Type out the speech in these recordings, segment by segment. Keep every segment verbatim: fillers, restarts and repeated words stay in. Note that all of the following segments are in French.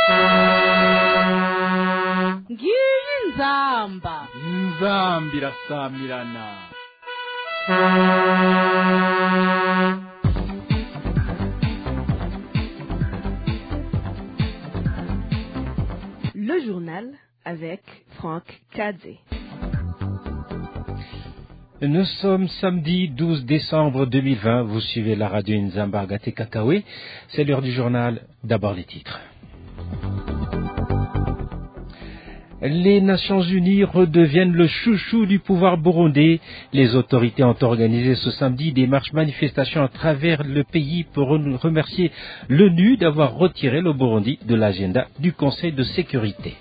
ngiyi inzamba inzambi irasamirana. Le journal avec Franck Kadze. Nous sommes samedi douze décembre deux mille vingt. Vous suivez la radio Nzamba Gate Kakawe. C'est l'heure du journal. D'abord les titres. Les Nations Unies redeviennent le chouchou du pouvoir burundais. Les autorités ont organisé ce samedi des marches manifestations à travers le pays pour remercier l'ONU d'avoir retiré le Burundi de l'agenda du Conseil de sécurité.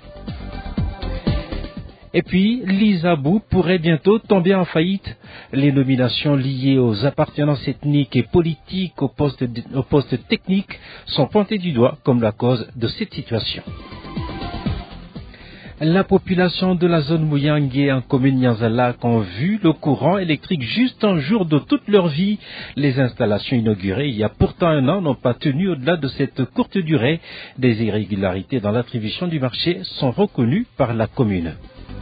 Et puis, l'Isabou pourrait bientôt tomber en faillite. Les nominations liées aux appartenances ethniques et politiques aux postes, aux postes techniques sont pointées du doigt comme la cause de cette situation. La population de la zone Muyangue en commune Nyanzalak ont vu le courant électrique juste un jour de toute leur vie. Les installations inaugurées il y a pourtant un an n'ont pas tenu au-delà de cette courte durée. Des irrégularités dans l'attribution du marché sont reconnues par la commune.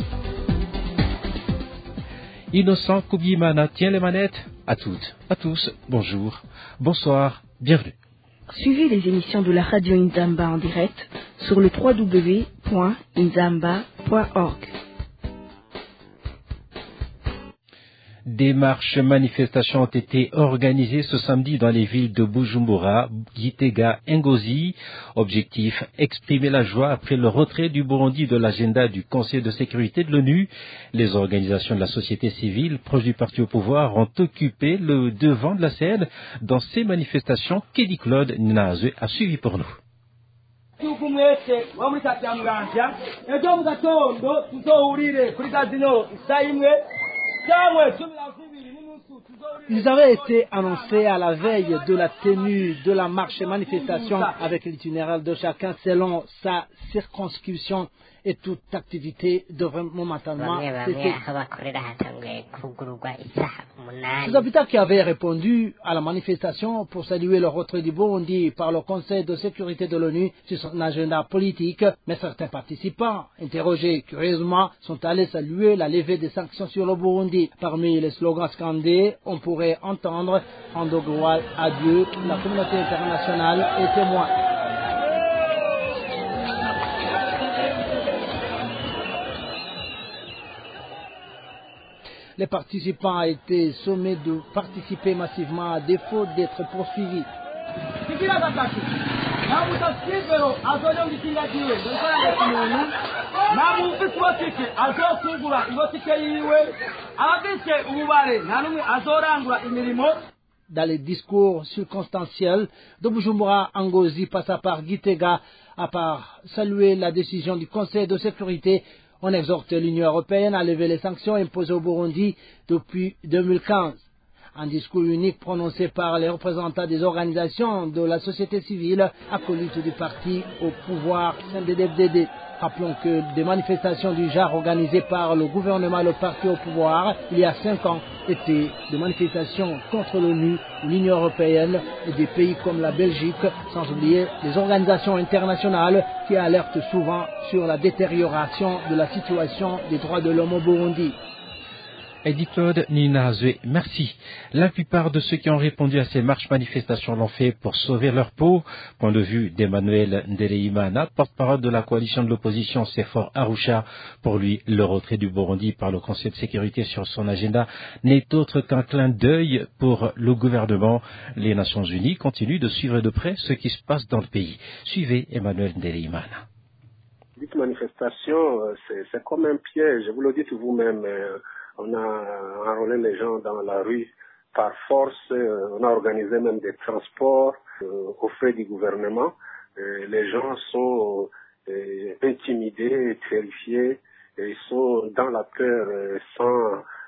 Innocent Koubimana tient les manettes. À toutes, à tous, bonjour, bonsoir, bienvenue. Suivez les émissions de la radio Nzamba en direct sur le w w w point nzamba point org. Des marches manifestations ont été organisées ce samedi dans les villes de Bujumbura, Gitega, Ngozi. Objectif, exprimer la joie après le retrait du Burundi de l'agenda du Conseil de sécurité de l'ONU. Les organisations de la société civile proches du parti au pouvoir ont occupé le devant de la scène dans ces manifestations qu'Eddie Claude Ninazwe a suivi pour nous. Ils avaient été annoncés à la veille de la tenue de la marche et manifestation avec l'itinéraire de chacun selon sa circonscription et toute activité devrait momentanément cesser. Ces habitants qui avaient répondu à la manifestation pour saluer le retrait du Burundi par le Conseil de sécurité de l'ONU sur son agenda politique, mais certains participants, interrogés curieusement, sont allés saluer la levée des sanctions sur le Burundi. Parmi les slogans scandés, on pourrait entendre « Rendre gloire à Dieu, la communauté internationale est témoin ». Les participants ont été sommés de participer massivement à défaut d'être poursuivis. Dans les discours circonstanciels de Bujumbura, Ngozi passa par Gitega, à part saluer la décision du Conseil de sécurité. On exhorte l'Union européenne à lever les sanctions imposées au Burundi depuis deux mille quinze. Un discours unique prononcé par les représentants des organisations de la société civile, acolytes du parti au pouvoir C N D D F D D. Rappelons que des manifestations du genre organisées par le gouvernement et le parti au pouvoir il y a cinq ans étaient des manifestations contre l'ONU, l'Union européenne et des pays comme la Belgique, sans oublier les organisations internationales qui alertent souvent sur la détérioration de la situation des droits de l'homme au Burundi. Eddie Claude Ninazwe, merci. La plupart de ceux qui ont répondu à ces marches manifestations l'ont fait pour sauver leur peau. Point de vue d'Emmanuel Ndereimana, porte-parole de la coalition de l'opposition Sefor Arusha. Pour lui, le retrait du Burundi par le Conseil de sécurité sur son agenda n'est autre qu'un clin d'œil pour le gouvernement. Les Nations Unies continuent de suivre de près ce qui se passe dans le pays. Suivez Emmanuel Ndereimana. Cette manifestation, c'est, c'est comme un piège, vous le dites vous-même. Euh, On a enrôlé les gens dans la rue par force, euh, on a organisé même des transports euh, aux frais du gouvernement. Euh, les gens sont euh, intimidés, terrifiés, et ils sont dans la peur euh, sans,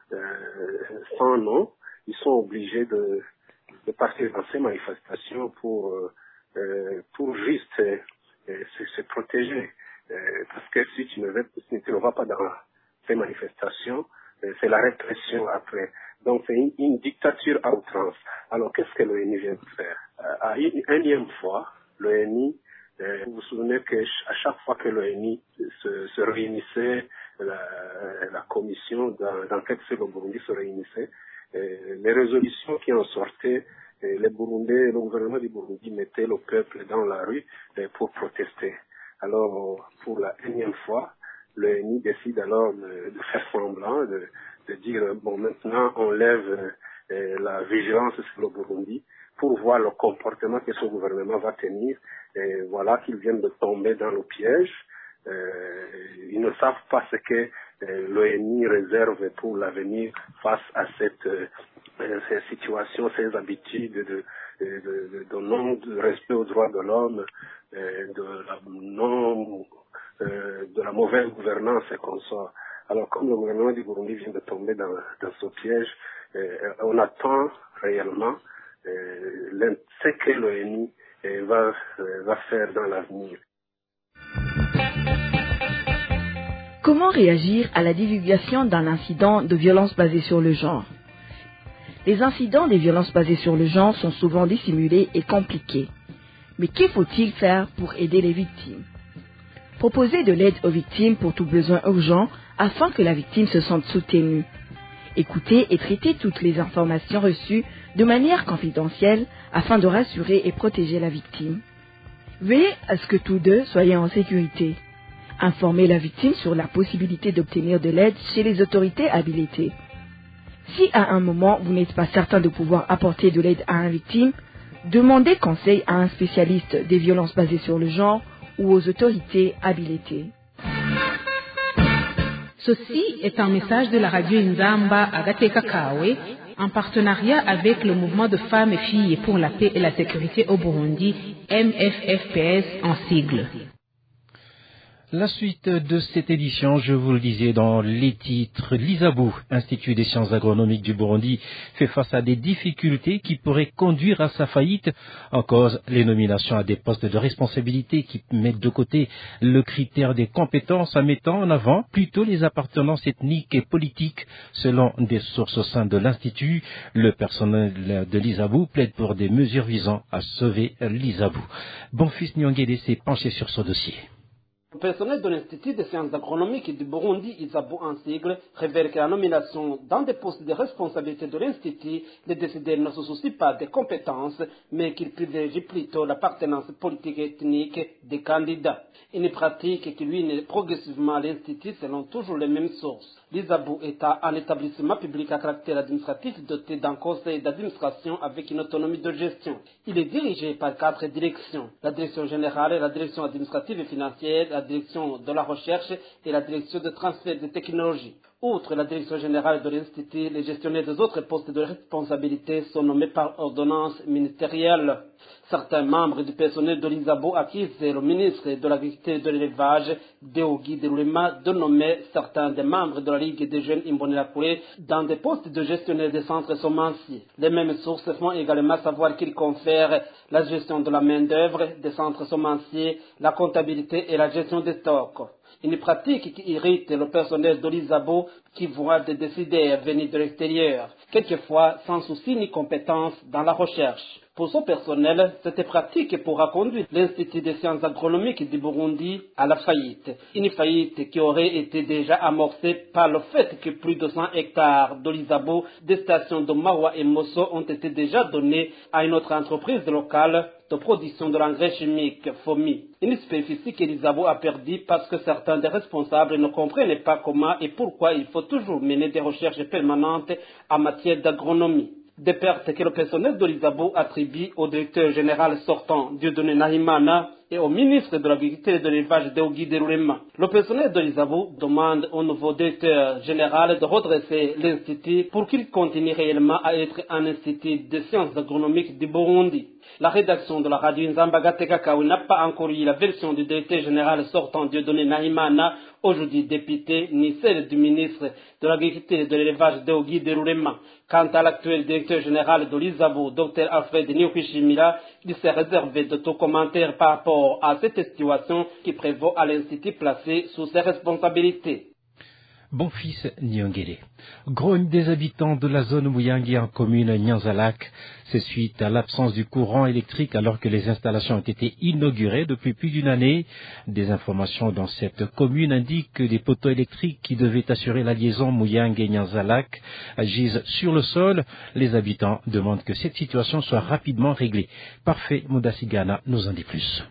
euh, sans nom. Ils sont obligés de, de partir dans ces manifestations pour, euh, pour juste euh, se, se protéger. Euh, parce que si tu ne, veux, si tu ne vas pas dans ces manifestations, c'est la répression après. Donc c'est une, une dictature à outrance. Alors qu'est-ce que l'O N U vient de faire? euh, À une énième fois, l'O N U Et vous vous souvenez qu'à chaque fois que l'O N U se, se réunissait, la, la commission d'enquête sur le Burundi se réunissait, et les résolutions qui en sortaient, les Burundais, le gouvernement du Burundi mettait le peuple dans la rue pour protester. Alors, pour la énième fois, l'O N U décide alors de, de faire semblant, de, de dire, bon, maintenant, on lève euh, la vigilance sur le Burundi pour voir le comportement que ce gouvernement va tenir. Et voilà qu'ils viennent de tomber dans le piège. Euh, ils ne savent pas ce que euh, l'O N U réserve pour l'avenir face à cette, euh, ces situations, ces habitudes de, de, de, de non de respect aux droits de l'homme, euh, de la non euh, de la mauvaise gouvernance et consort. Alors comme le gouvernement du Burundi vient de tomber dans, dans ce piège, euh, on attend réellement euh, ce que l'O N U euh, va, euh, va faire dans l'avenir. Comment réagir à la divulgation d'un incident de violence basée sur le genre? Les incidents des violences basées sur le genre sont souvent dissimulés et compliqués. Mais que faut-il faire pour aider les victimes? Proposer de l'aide aux victimes pour tout besoin urgent afin que la victime se sente soutenue. Écouter et traiter toutes les informations reçues de manière confidentielle afin de rassurer et protéger la victime. Veillez à ce que tous deux soient en sécurité. Informer la victime sur la possibilité d'obtenir de l'aide chez les autorités habilitées. Si à un moment vous n'êtes pas certain de pouvoir apporter de l'aide à une victime, demandez conseil à un spécialiste des violences basées sur le genre ou aux autorités habilitées. Ceci est un message de la radio Nzamba Agateka Kawe en partenariat avec le mouvement de femmes et filles pour la paix et la sécurité au Burundi, M F F P S en sigle. La suite de cette édition, je vous le disais dans les titres, l'ISABU, Institut des sciences agronomiques du Burundi, fait face à des difficultés qui pourraient conduire à sa faillite. En cause, les nominations à des postes de responsabilité qui mettent de côté le critère des compétences en mettant en avant plutôt les appartenances ethniques et politiques. Selon des sources au sein de l'Institut, le personnel de l'ISABU plaide pour des mesures visant à sauver l'ISABU. Bonfils Nyongede s'est penché sur ce dossier. Le personnel de l'Institut des sciences agronomiques du Burundi, ISABU en sigle, révèle que la nomination dans des postes de responsabilité de l'Institut, les décideurs ne se soucient pas des compétences, mais qu'ils privilégient plutôt l'appartenance politique et ethnique des candidats. Une pratique qui ruine progressivement l'Institut selon toujours les mêmes sources. L'ISABU est un établissement public à caractère administratif doté d'un conseil d'administration avec une autonomie de gestion. Il est dirigé par quatre directions. La direction générale, la direction administrative et financière, la direction de la recherche et la direction de transfert de technologies. Outre la direction générale de l'Institut, les gestionnaires des autres postes de responsabilité sont nommés par ordonnance ministérielle. Certains membres du personnel de l'ISABU accusent le ministre de l'Agriculture et de l'Élevage, Deogi Derulema, de nommer certains des membres de la Ligue des jeunes Imbonerakure dans des postes de gestionnaire des centres semenciers. Les mêmes sources font également savoir qu'ils confèrent la gestion de la main-d'œuvre des centres semenciers, la comptabilité et la gestion des stocks. Une pratique qui irrite le personnel de l'ISABU qui voit des décideurs venir de l'extérieur, quelquefois sans souci ni compétence dans la recherche. Pour son personnel, cette pratique pourra conduire l'Institut des sciences agronomiques du Burundi à la faillite. Une faillite qui aurait été déjà amorcée par le fait que plus de cent hectares de l'ISABU des stations de Mawa et Mosso ont été déjà donnés à une autre entreprise locale de production de l'engrais chimique, F O M I. Une superficie que l'ISABU a perdue parce que certains des responsables ne comprenaient pas comment et pourquoi il faut toujours mener des recherches permanentes en matière d'agronomie. Des pertes que le personnel de l'ISABU attribue au directeur général sortant Dieudonné Nahimana et au ministre de l'Agriculture et de l'Élevage Deogi Derulema. Le personnel de l'ISABU demande au nouveau directeur général de redresser l'Institut pour qu'il continue réellement à être un institut de sciences agronomiques du Burundi. La rédaction de la radio Nzamba Gateka Kawe n'a pas encore eu la version du directeur général sortant Dieudonné Nahimana, aujourd'hui député, ni celle du ministre de l'Agriculture et de l'Élevage Deogi Derulema. Quant à l'actuel directeur général de l'ISABU, Dr Alfred Niyokwishimira, il s'est réservé de tout commentaire par rapport à cette situation qui prévaut à l'Institut placé sous ses responsabilités. Bonfils Nyongere. Grogne des habitants de la zone Muyangi en commune Nyanzalak. C'est suite à l'absence du courant électrique alors que les installations ont été inaugurées depuis plus d'une année. Des informations dans cette commune indiquent que des poteaux électriques qui devaient assurer la liaison Muyangi-Nyanzalak gisent sur le sol. Les habitants demandent que cette situation soit rapidement réglée. Parfait Mudasigana nous en dit plus.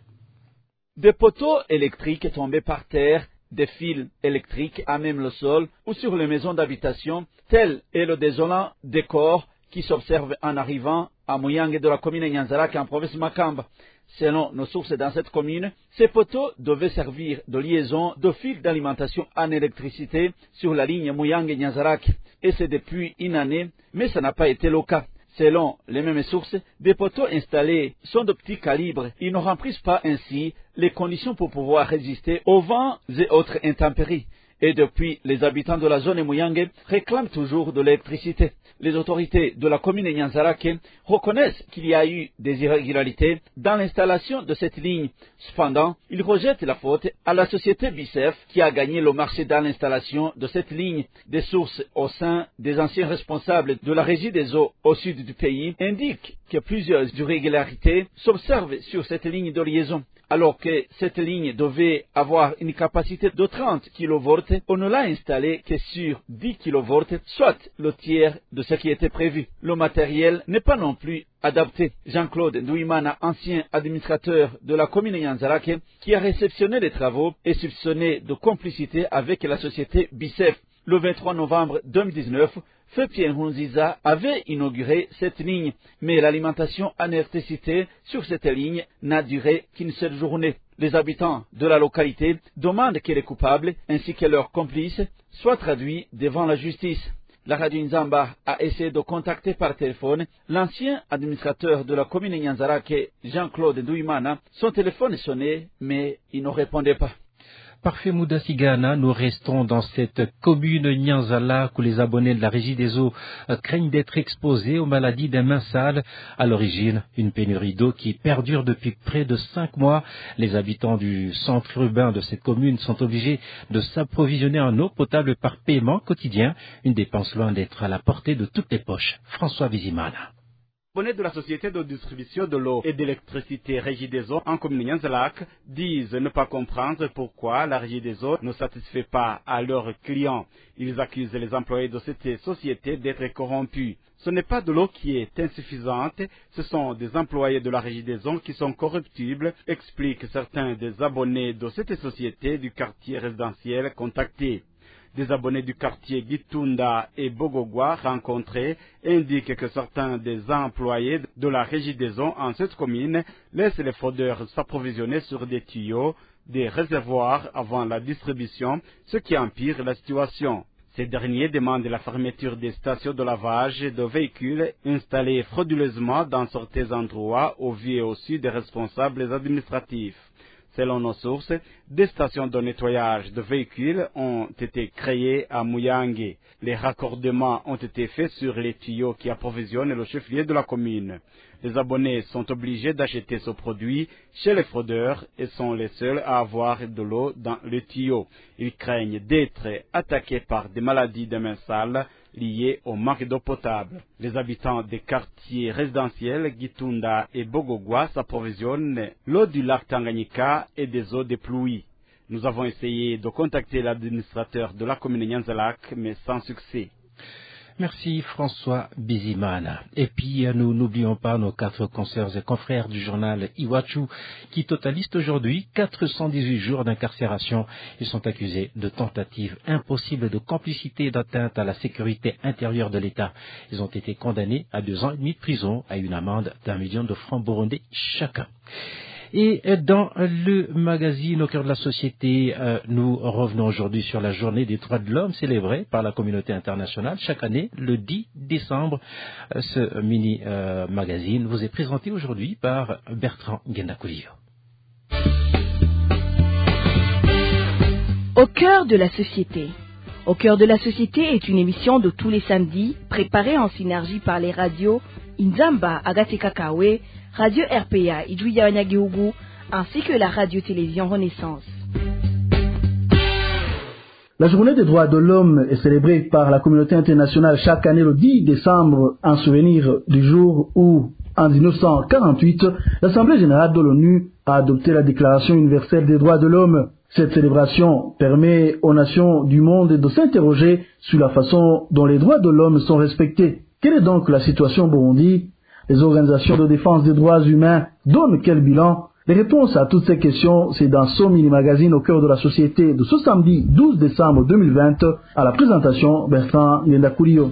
Des poteaux électriques tombés par terre, des fils électriques à même le sol ou sur les maisons d'habitation, tel est le désolant décor qui s'observe en arrivant à Muyangi de la commune Nyanzalak en province Makamba. Selon nos sources dans cette commune, ces poteaux devaient servir de liaison de fils d'alimentation en électricité sur la ligne Muyangi-Nyanzalak. Et c'est depuis une année, mais ça n'a pas été le cas. Selon les mêmes sources, des poteaux installés sont de petit calibre. Ils ne remplissent pas ainsi les conditions pour pouvoir résister aux vents et autres intempéries. Et depuis, les habitants de la zone Muyangi réclament toujours de l'électricité. Les autorités de la commune Nyanzalak reconnaissent qu'il y a eu des irrégularités dans l'installation de cette ligne. Cependant, ils rejettent la faute à la société B I C E F qui a gagné le marché dans l'installation de cette ligne. Des sources au sein des anciens responsables de la régie des eaux au sud du pays indiquent que plusieurs irrégularités s'observent sur cette ligne de liaison. Alors que cette ligne devait avoir une capacité de trente kilovolts, on ne l'a installée que sur dix kilovolts, soit le tiers de ce qui était prévu. Le matériel n'est pas non plus adapté. Jean-Claude Ndouimana, ancien administrateur de la commune Nyanzalak, qui a réceptionné les travaux, est soupçonné de complicité avec la société B I C E F. Le vingt-trois novembre deux mille dix-neuf, Feu Pierre Nkurunziza avait inauguré cette ligne, mais l'alimentation en électricité sur cette ligne n'a duré qu'une seule journée. Les habitants de la localité demandent que les coupables, ainsi que leurs complices, soient traduits devant la justice. La radio Nzamba a essayé de contacter par téléphone l'ancien administrateur de la commune Nyanzalak, Jean-Claude Ndouimana. Son téléphone sonnait, mais il ne répondait pas. Parfait Mudasigana, nous restons dans cette commune Nyanzalak où les abonnés de la Régie des eaux craignent d'être exposés aux maladies des mains sales. À l'origine, une pénurie d'eau qui perdure depuis près de cinq mois. Les habitants du centre urbain de cette commune sont obligés de s'approvisionner en eau potable par paiement quotidien, une dépense loin d'être à la portée de toutes les poches. François Vizimana. Les abonnés de la société de distribution de l'eau et d'électricité Régie des eaux en commune Nyanzalak disent ne pas comprendre pourquoi la Régie des eaux ne satisfait pas à leurs clients. Ils accusent les employés de cette société d'être corrompus. Ce n'est pas de l'eau qui est insuffisante, ce sont des employés de la Régie des eaux qui sont corruptibles, expliquent certains des abonnés de cette société du quartier résidentiel contacté. Des abonnés du quartier Gitunda et Bogogwa rencontrés indiquent que certains des employés de la Régie des eaux en cette commune laissent les fraudeurs s'approvisionner sur des tuyaux, des réservoirs avant la distribution, ce qui empire la situation. Ces derniers demandent la fermeture des stations de lavage de véhicules installées frauduleusement dans certains endroits au vu et au su des responsables administratifs. Selon nos sources, des stations de nettoyage de véhicules ont été créées à Muyangi. Les raccordements ont été faits sur les tuyaux qui approvisionnent le chef-lieu de la commune. Les abonnés sont obligés d'acheter ce produit chez les fraudeurs et sont les seuls à avoir de l'eau dans les tuyaux. Ils craignent d'être attaqués par des maladies des mains sales liées au manque d'eau potable. Les habitants des quartiers résidentiels Gitunda et Bogogwa s'approvisionnent l'eau du lac Tanganyika et des eaux des pluies. Nous avons essayé de contacter l'administrateur de la commune Nyanzalak, mais sans succès. Merci François Bizimana. Et puis nous n'oublions pas nos quatre consoeurs et confrères du journal Iwachu qui totalisent aujourd'hui quatre cent dix-huit jours d'incarcération. Ils sont accusés de tentative impossible de complicité et d'atteinte à la sécurité intérieure de l'État. Ils ont été condamnés à deux ans et demi de prison à une amende d'un million de francs burundais chacun. Et dans le magazine Au cœur de la société, euh, nous revenons aujourd'hui sur la journée des droits de l'homme célébrée par la communauté internationale chaque année, le dix décembre. Ce mini-magazine euh, vous est présenté aujourd'hui par Bertrand Gendakoulio. Au cœur de la société. Au cœur de la société est une émission de tous les samedis, préparée en synergie par les radios Nzamba, Agatekakawe, Radio R P A, Idouya Onyagihugu, ainsi que la radio-télévision Renaissance. La journée des droits de l'homme est célébrée par la communauté internationale chaque année le dix décembre en souvenir du jour où, en mille neuf cent quarante-huit, l'Assemblée générale de l'ONU a adopté la Déclaration universelle des droits de l'homme. Cette célébration permet aux nations du monde de s'interroger sur la façon dont les droits de l'homme sont respectés. Quelle est donc la situation au Burundi? Les organisations de défense des droits humains donnent quel bilan? Les réponses à toutes ces questions, c'est dans So Mini Magazine au cœur de la société de ce samedi douze décembre deux mille vingt, à la présentation Bertrand Ngendakurio.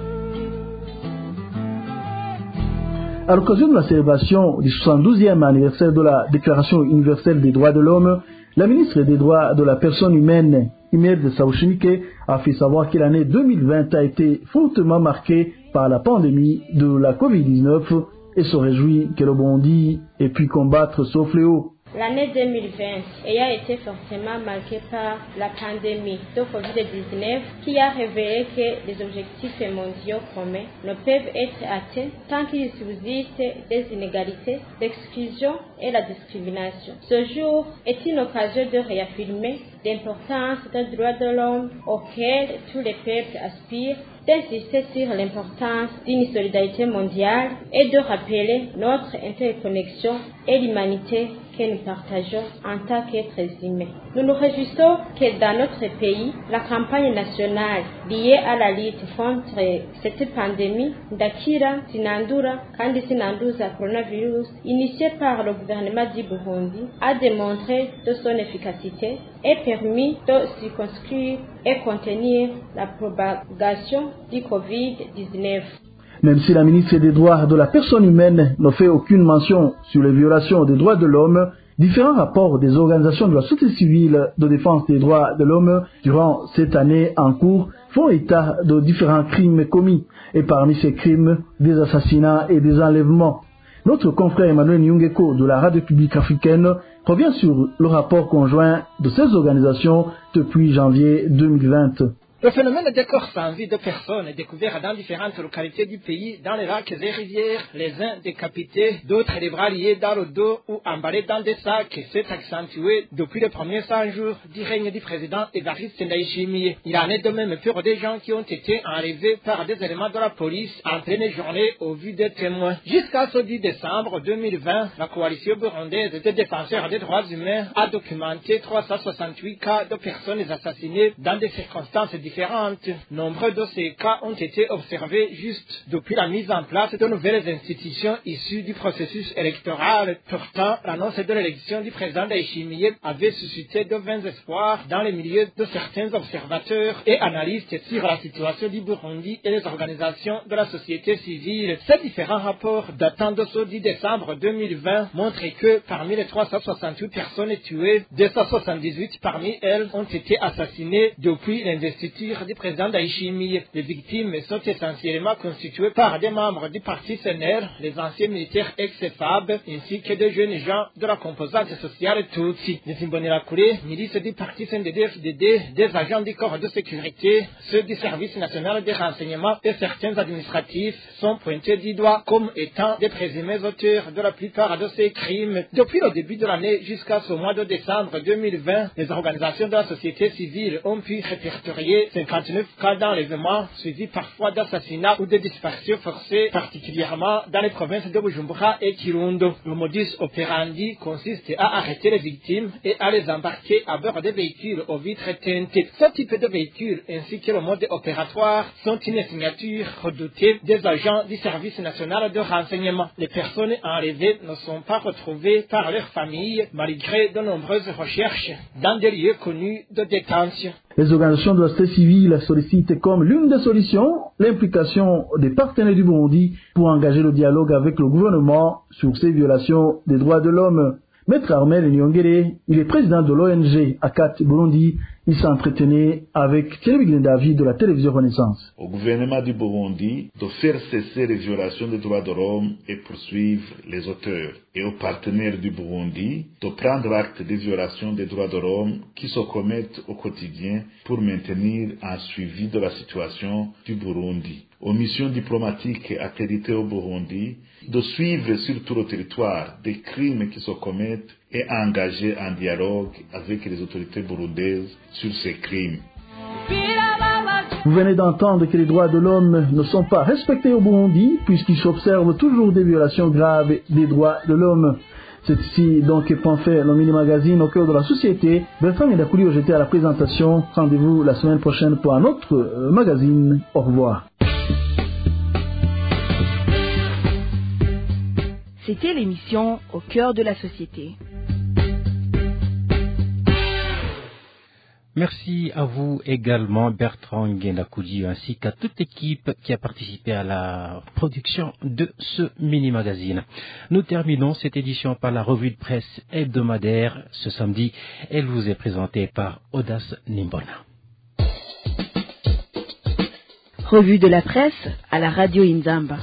À l'occasion de la célébration du soixante-douzième anniversaire de la Déclaration universelle des droits de l'homme, la ministre des droits de la personne humaine, Imelda Saouchimike, a fait savoir que l'année deux mille vingt a été fortement marquée par la pandémie de la covid dix-neuf et se réjouit que le Burundi ait pu combattre ce fléau. L'année deux mille vingt ayant été fortement marquée par la pandémie de covid dix-neuf qui a révélé que les objectifs mondiaux communs ne peuvent être atteints tant qu'il subsiste des inégalités, l'exclusion et la discrimination. Ce jour est une occasion de réaffirmer l'importance des droits de l'homme auxquels tous les peuples aspirent, d'insister sur l'importance d'une solidarité mondiale et de rappeler notre interconnexion et l'humanité que nous partageons en tant qu'êtres humains. Nous nous réjouissons que dans notre pays, la campagne nationale liée à la lutte contre cette pandémie d'Akira Sinandura kandi Sinanduza coronavirus, initiée par le gouvernement du Burundi, a démontré de son efficacité et permis de circonscrire et contenir la propagation du covid dix-neuf. Même si la ministre des droits de la personne humaine ne fait aucune mention sur les violations des droits de l'homme, différents rapports des organisations de la société civile de défense des droits de l'homme durant cette année en cours font état de différents crimes commis, et parmi ces crimes, des assassinats et des enlèvements. Notre confrère Emmanuel Nyungeko de la Radio publique africaine revient sur le rapport conjoint de ces organisations depuis janvier deux mille vingt. Le phénomène des corps sans vie de personnes est découvert dans différentes localités du pays, dans les lacs et rivières, les uns décapités, d'autres les bras liés dans le dos ou emballés dans des sacs, s'est accentué depuis les premiers cent jours du règne du président Évariste Ndayishimiye. Il en est de même pour des gens qui ont été enlevés par des éléments de la police en pleine journée au vu des témoins. Jusqu'à ce dix décembre deux mille vingt, la coalition burundaise des défenseurs des droits humains a documenté trois cent soixante-huit cas de personnes assassinées dans des circonstances différentes. Nombreux de ces cas ont été observés juste depuis la mise en place de nouvelles institutions issues du processus électoral. Pourtant, l'annonce de l'élection du président Ndayishimiye avait suscité de vains espoirs dans les milieux de certains observateurs et analystes sur la situation du Burundi et les organisations de la société civile. Ces différents rapports datant de ce dix décembre deux mille vingt montrent que parmi les trois cent soixante-huit personnes tuées, deux cent soixante-dix-huit parmi elles ont été assassinées depuis l'investiture du président Ndayishimiye. Les victimes sont essentiellement constituées par des membres du parti C N R, les anciens militaires ex-F A B, ainsi que de jeunes gens de la composante sociale Tutsi. Les Imbonerakure, milices du parti C N D D F D D, des agents du corps de sécurité, ceux du service national des renseignements et certains administratifs sont pointés du doigt comme étant des présumés auteurs de la plupart de ces crimes. Depuis le début de l'année jusqu'à ce mois de décembre deux mille vingt, les organisations de la société civile ont pu répertorier cinquante-neuf cas d'enlèvement suivis parfois d'assassinats ou de disparitions forcées, particulièrement dans les provinces de Bujumbura et Kirundo. Le modus operandi consiste à arrêter les victimes et à les embarquer à bord des véhicules aux vitres teintées. Ce type de véhicules ainsi que le mode opératoire sont une signature redoutée des agents du service national de renseignement. Les personnes enlevées ne sont pas retrouvées par leurs familles malgré de nombreuses recherches dans des lieux connus de détention. Les organisations de la société civile sollicitent comme l'une des solutions l'implication des partenaires du Burundi pour engager le dialogue avec le gouvernement sur ces violations des droits de l'homme. Maître Armel Nyongere, il est président de l'O N G ACAT Burundi. Il s'entretenait avec Thierry David de la télévision Renaissance. Au gouvernement du Burundi de faire cesser les violations des droits de l'homme et poursuivre les auteurs, et aux partenaires du Burundi de prendre acte des violations des droits de l'homme qui se commettent au quotidien pour maintenir un suivi de la situation du Burundi. Aux missions diplomatiques accréditées au Burundi de suivre sur tout le territoire des crimes qui se commettent et engager un dialogue avec les autorités burundaises sur ces crimes. Vous venez d'entendre que les droits de l'homme ne sont pas respectés au Burundi puisqu'il s'observe toujours des violations graves des droits de l'homme. C'est ici donc qu'en fait le mini-magazine au cœur de la société. Bertrand Ngendakouli j'étais à la présentation. Rendez-vous la semaine prochaine pour un autre euh, magazine. Au revoir. C'était l'émission Au cœur de la société. Merci à vous également, Bertrand Ngendakouli, ainsi qu'à toute l'équipe qui a participé à la production de ce mini-magazine. Nous terminons cette édition par la revue de presse hebdomadaire. Ce samedi, elle vous est présentée par Audace Nimbona. Revue de la presse à la radio Inzamba.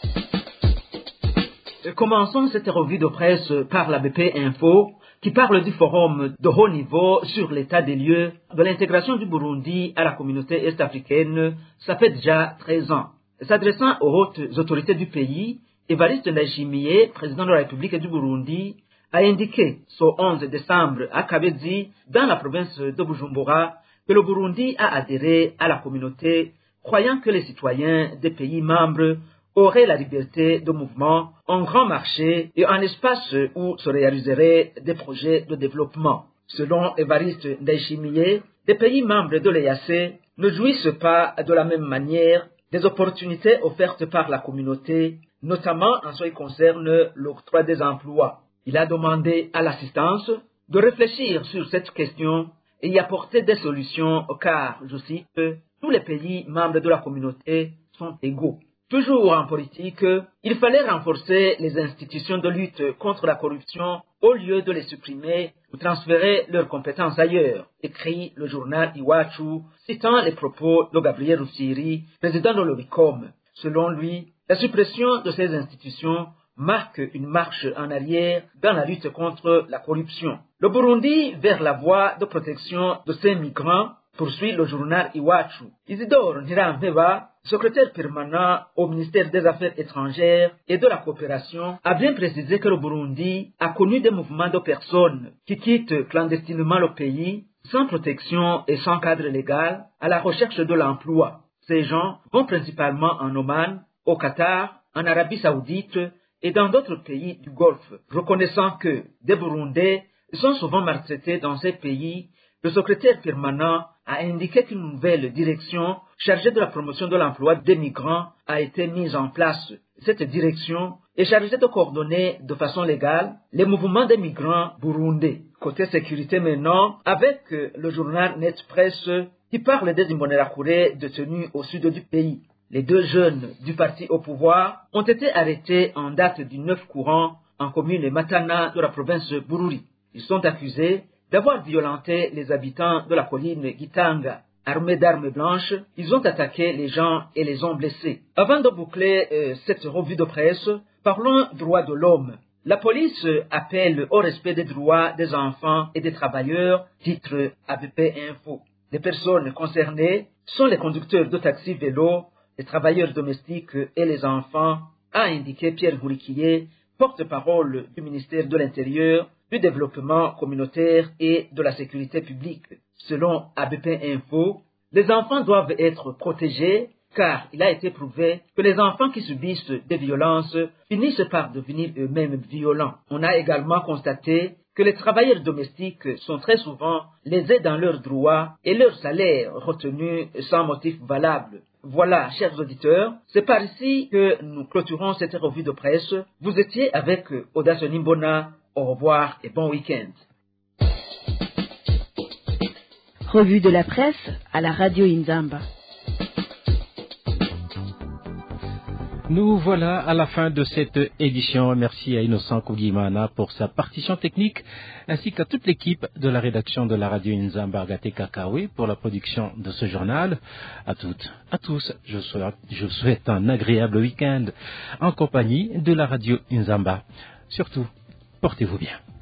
Commençons cette revue de presse par la B P Info, qui parle du forum de haut niveau sur l'état des lieux de l'intégration du Burundi à la communauté est-africaine. Ça fait déjà treize ans. S'adressant aux hautes autorités du pays, Évariste Ndayishimiye, président de la République du Burundi, a indiqué ce onze décembre à Kabezi, dans la province de Bujumbura, que le Burundi a adhéré à la communauté, croyant que les citoyens des pays membres auraient la liberté de mouvement, un grand marché et un espace où se réaliseraient des projets de développement. Selon Évariste Ndayishimiye, les pays membres de l'E A C ne jouissent pas de la même manière des opportunités offertes par la communauté, notamment en ce qui concerne l'octroi des emplois. Il a demandé à l'assistance de réfléchir sur cette question et y apporter des solutions car, je cite, tous les pays membres de la communauté sont égaux. Toujours en politique, il fallait renforcer les institutions de lutte contre la corruption au lieu de les supprimer ou transférer leurs compétences ailleurs, écrit le journal Iwachu, citant les propos de Gabriel Rufyiri, président de l'Oricom. Selon lui, la suppression de ces institutions marque une marche en arrière dans la lutte contre la corruption. Le Burundi vers la voie de protection de ces migrants, poursuit le journal Iwachu. Isidore Ntirampeba, secrétaire permanent au ministère des Affaires étrangères et de la coopération, a bien précisé que le Burundi a connu des mouvements de personnes qui quittent clandestinement le pays, sans protection et sans cadre légal, à la recherche de l'emploi. Ces gens vont principalement en Oman, au Qatar, en Arabie Saoudite et dans d'autres pays du Golfe. Reconnaissant que des Burundais sont souvent maltraités dans ces pays, le secrétaire permanent a indiqué qu'une nouvelle direction chargée de la promotion de l'emploi des migrants a été mise en place. Cette direction est chargée de coordonner de façon légale les mouvements des migrants burundais. Côté sécurité maintenant, avec le journal Net Presse qui parle des Imbonerakure détenus au sud du pays. Les deux jeunes du parti au pouvoir ont été arrêtés en date du neuf courant en commune Matana de la province Bururi. Ils sont accusés d'avoir violenté les habitants de la colline Gitanga. Armés d'armes blanches, ils ont attaqué les gens et les ont blessés. Avant de boucler euh, cette revue de presse, parlons droits de l'homme. La police appelle au respect des droits des enfants et des travailleurs, titre A B P Info. Les personnes concernées sont les conducteurs de taxi vélo, les travailleurs domestiques et les enfants, a indiqué Pierre Gouriquier, porte-parole du ministère de l'Intérieur, du développement communautaire et de la sécurité publique. Selon A B P Info, les enfants doivent être protégés car il a été prouvé que les enfants qui subissent des violences finissent par devenir eux-mêmes violents. On a également constaté que les travailleurs domestiques sont très souvent lésés dans leurs droits et leurs salaires retenus sans motif valable. Voilà, chers auditeurs, c'est par ici que nous clôturons cette revue de presse. Vous étiez avec Audace Nimbona. Au revoir et bon week-end. Revue de la presse à la radio Inzamba. Nous voilà à la fin de cette édition. Merci à Innocent Kougimana pour sa partition technique, ainsi qu'à toute l'équipe de la rédaction de la radio Inzamba Agathe Kakawe pour la production de ce journal. À toutes, à tous, je souhaite, je souhaite un agréable week-end en compagnie de la radio Inzamba. Surtout, portez-vous bien.